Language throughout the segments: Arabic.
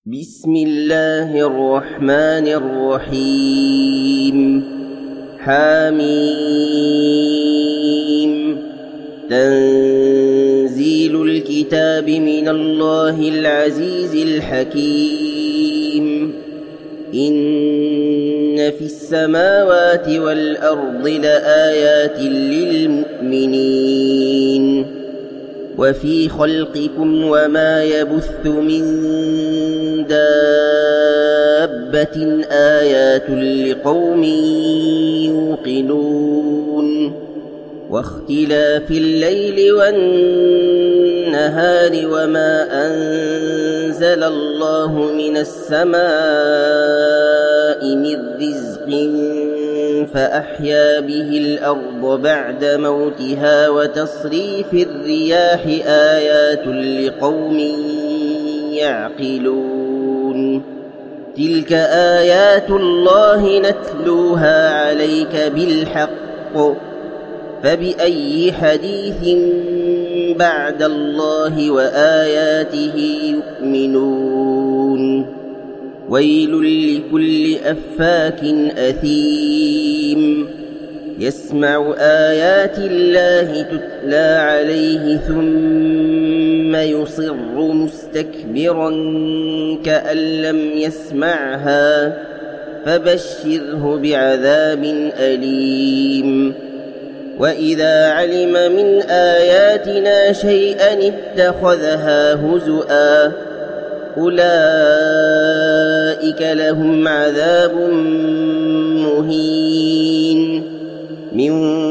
بسم الله الرحمن الرحيم. حميم. تنزيل الكتاب من الله العزيز الحكيم. إن في السماوات والأرض لآيات للمؤمنين وفي خلقكم وما يبث من دابة آيات لقوم يوقنون واختلاف الليل والنهار وما أنزل الله من السماء من رزق فأحيا به الأرض بعد موتها وتصريف الرياح آيات لقوم يعقلون. تلك آيات الله نتلوها عليك بالحق فبأي حديث بعد الله وآياته يؤمنون. ويل لكل أفاك أثيم يسمع آيات الله تتلى عليه ثم يصر مستكبرا كأن لم يسمعها فبشره بعذاب أليم. وإذا علم من آياتنا شيئا اتخذها هزؤا أولئك لهم عذاب مهين من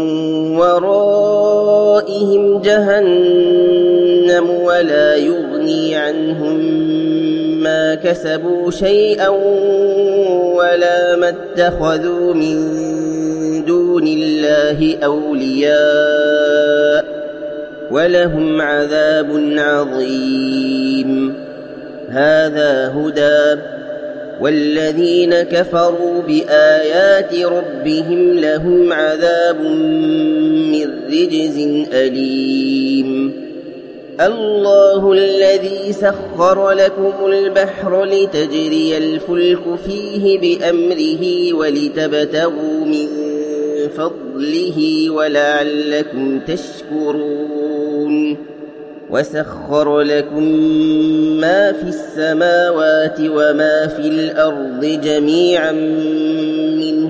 ورائهم جهنم ولا يغني عنهم ما كسبوا شيئا ولا ما اتخذوا من دون الله أولياء ولهم عذاب عظيم. هذا هدى والذين كفروا بآيات ربهم لهم عذاب من رجز أليم. الله الذي سخر لكم البحر لتجري الفلك فيه بأمره ولتبتغوا من فضله ولعلكم تشكرون. وسخر لكم ما في السماوات وما في الأرض جميعا منه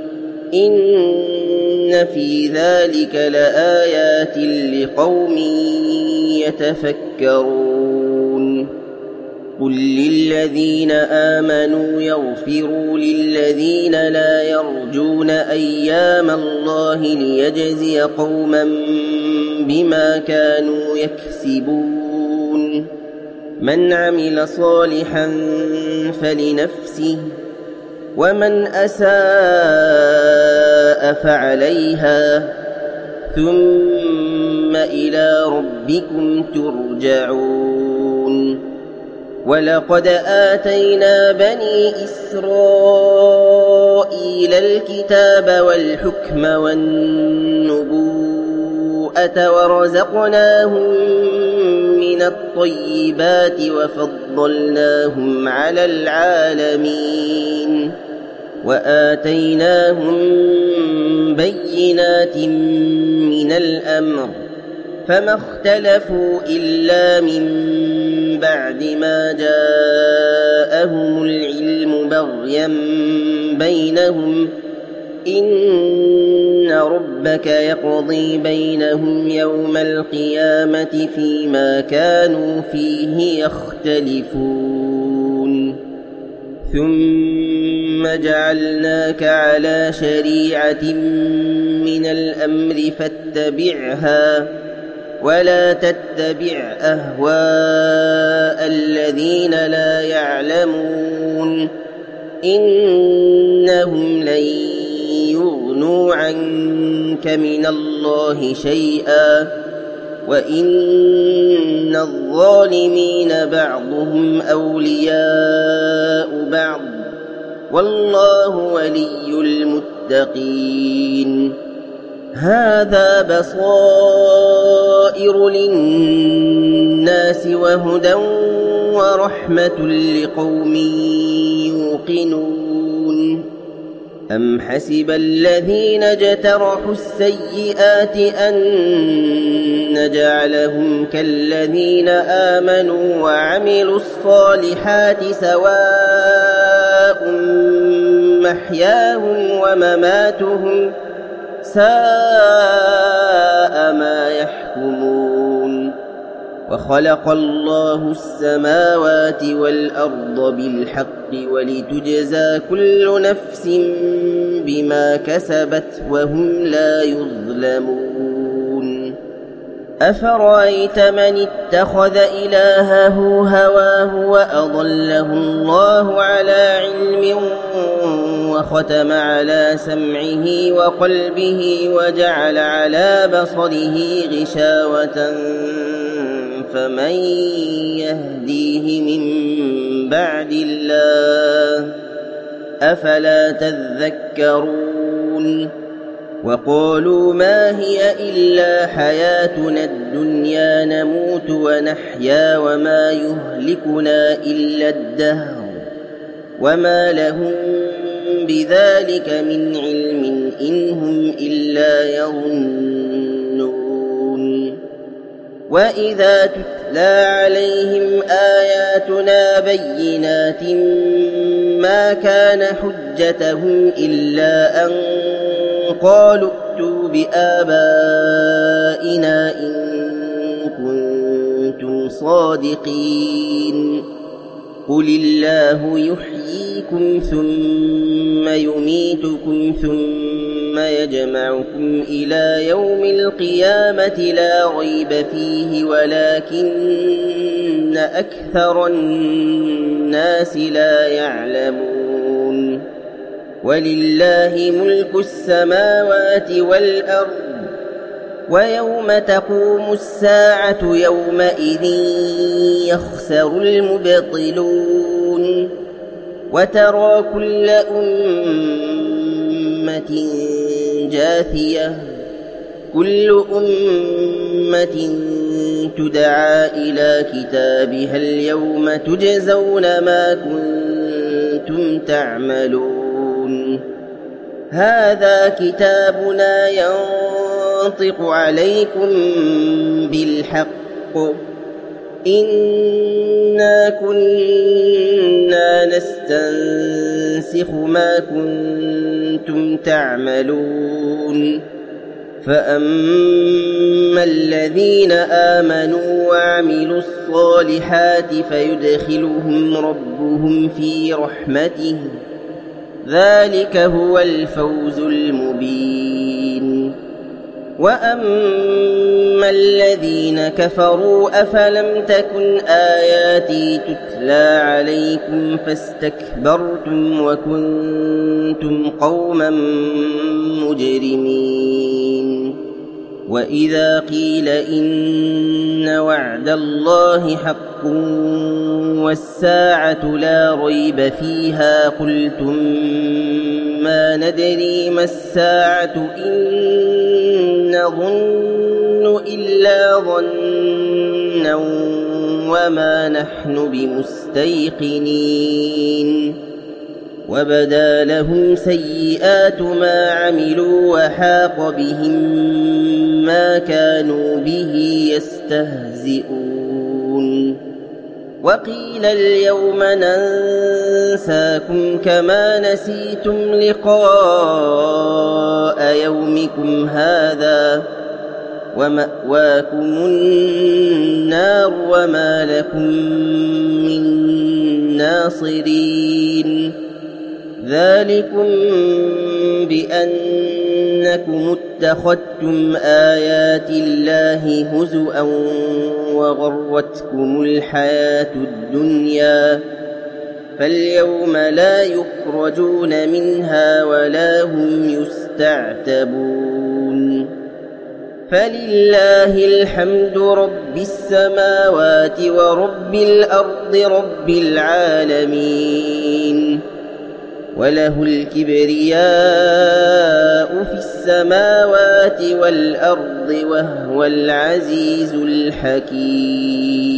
إن في ذلك لآيات لقوم يتفكرون. قل للذين آمنوا يغفروا للذين لا يرجون أيام الله ليجزي قوما بما كانوا يكسبون. من عمل صالحا فلنفسه ومن أساء فعليها ثم إلى ربكم ترجعون. ولقد آتينا بني إسرائيل الكتاب والحكم والنبوءة ورزقناهم من الطيبات وفضلناهم على العالمين وآتيناهم بينات من الأمر فما اختلفوا إلا من بعد ما جاءهم العلم بغيا بينهم إن ربك يقضي بينهم يوم القيامة فيما كانوا فيه يختلفون. ثم جعلناك على شريعة من الأمر فاتبعها ولا تتبع أهواء الذين لا يعلمون إنهم لن يغنوا عنك من الله شيئا وإن الظالمين بعضهم أولياء بعض والله ولي المتقين. هذا بصائر للناس وهدى ورحمة لقوم يوقنون أم حسب الذين اجترحوا السيئات أن نجعلهم كالذين آمنوا وعملوا الصالحات سواء محياهم ومماتهم ساء ما يحكمون وخلق الله السماوات والأرض بالحق ولتجزى كل نفس بما كسبت وهم لا يظلمون أفرأيت من اتخذ إلهه هواه وأضله الله على علم وختم على سمعه وقلبه وجعل على بصره غشاوة فمن يهديه من بعد الله أفلا تذكرون وقالوا ما هي إلا حياتنا الدنيا نموت ونحيا وما يهلكنا إلا الدهر وما لهم بذلك من علم إن هم إلا يظنون وإذا تتلى عليهم آياتنا بينات ما كان حجتهم إلا أن قالوا ائتوا بآبائنا إن كنتم صادقين قل الله يحييكم ثم يميتكم ثم يجمعكم إلى يوم القيامة لا ريب فيه ولكن أكثر الناس لا يعلمون ولله ملك السماوات والأرض ويوم تقوم الساعة يومئذ يخسر المبطلون وترى كل أمة جاثية كل أمة تدعى إلى كتابها اليوم تجزون ما كنتم تعملون هذا كتابنا ينطق عليكم بالحق إنا كنا نستنسخ ما كنتم تعملون فأما الذين آمنوا وعملوا الصالحات فيدخلهم ربهم في رحمته ذلك هو الفوز المبين وأما الذين كفروا أفلم تكن آياتي تتلى عليكم فاستكبرتم وكنتم قوما مجرمين وإذا قيل إن وعد الله حق والساعة لا ريب فيها قلتم ما ندري ما الساعة إن نظن إلا ظنا وما نحن بمستيقنين وبدا لهم سيئات ما عملوا وحاق بهم ما كانوا به يستهزئون وقيل اليوم ننساكم كما نسيتم لقاء يومكم هذا ومأواكم النار وما لكم من ناصرين ذلكم بأنكم اتخذتم آيات الله هزؤا وغرتكم الحياة الدنيا فاليوم لا يخرجون منها ولا هم يستعتبون فلله الحمد رب السماوات ورب الأرض رب العالمين وله الكبرياء في السماوات والأرض وهو العزيز الحكيم